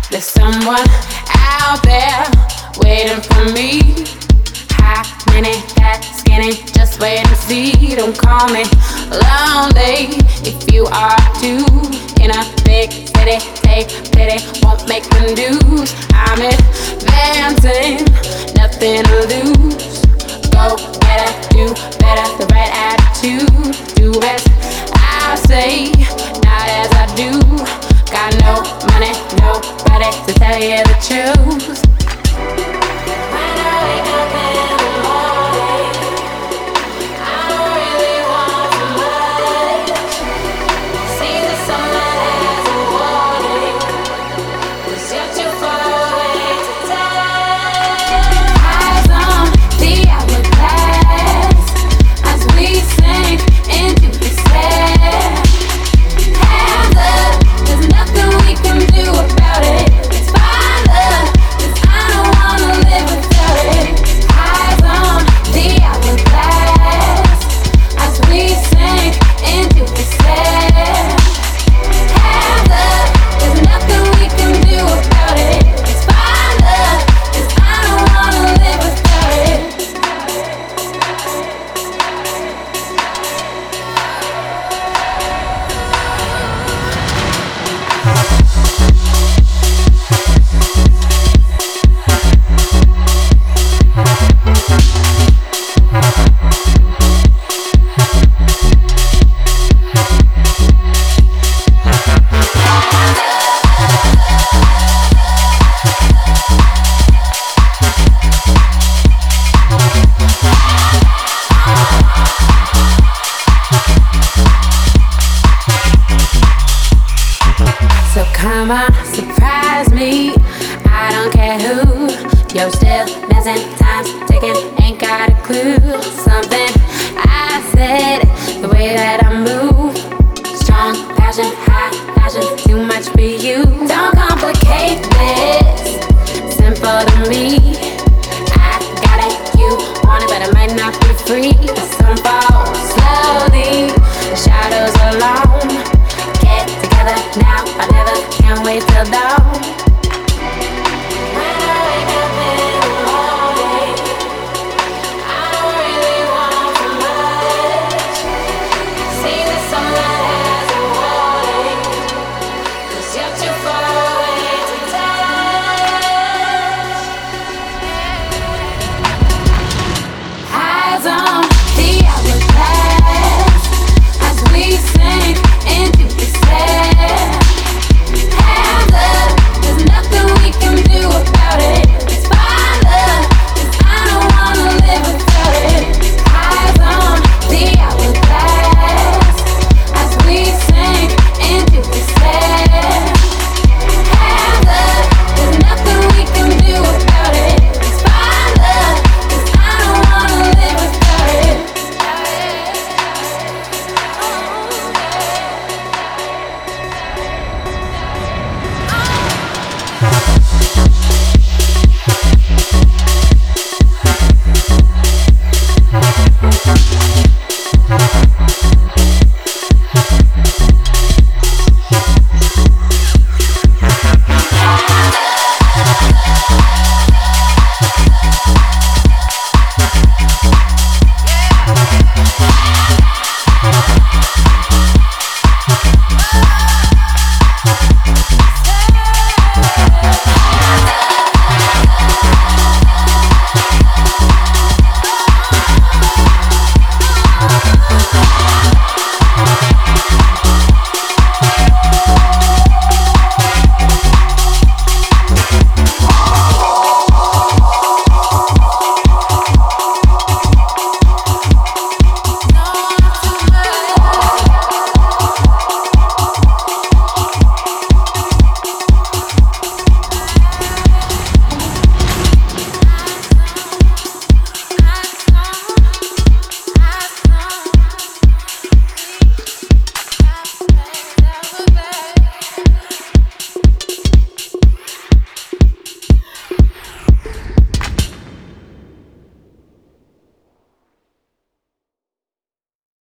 There's someone out there waiting for me. High, mini, fat, skinny, just wait and see. Don't call me lonely if you are too. In a big city, take pity, won't make the news. I'm advancing, nothing to lose. Go get it, do better, the right attitude. Do as I say, not as I do. Got no money, nobody to tell you the truth. When I wake up in the morning, I don't really want to much. See the sunlight as a warning, 'cause you're too far away to touch. Eyes on the hourglass as we sink into despair. Hands up, there's nothing we can do about it. It's fine, love, 'cause I don't wanna live without it. Eyes on the hourglass as we sink into despair. Hands up, there's nothing we can do about it. It's fine, love, 'cause I don't wanna live without it. So come on, surprise me. I don't care who. You're still missing, time's ticking, ain't got a clue. Something I said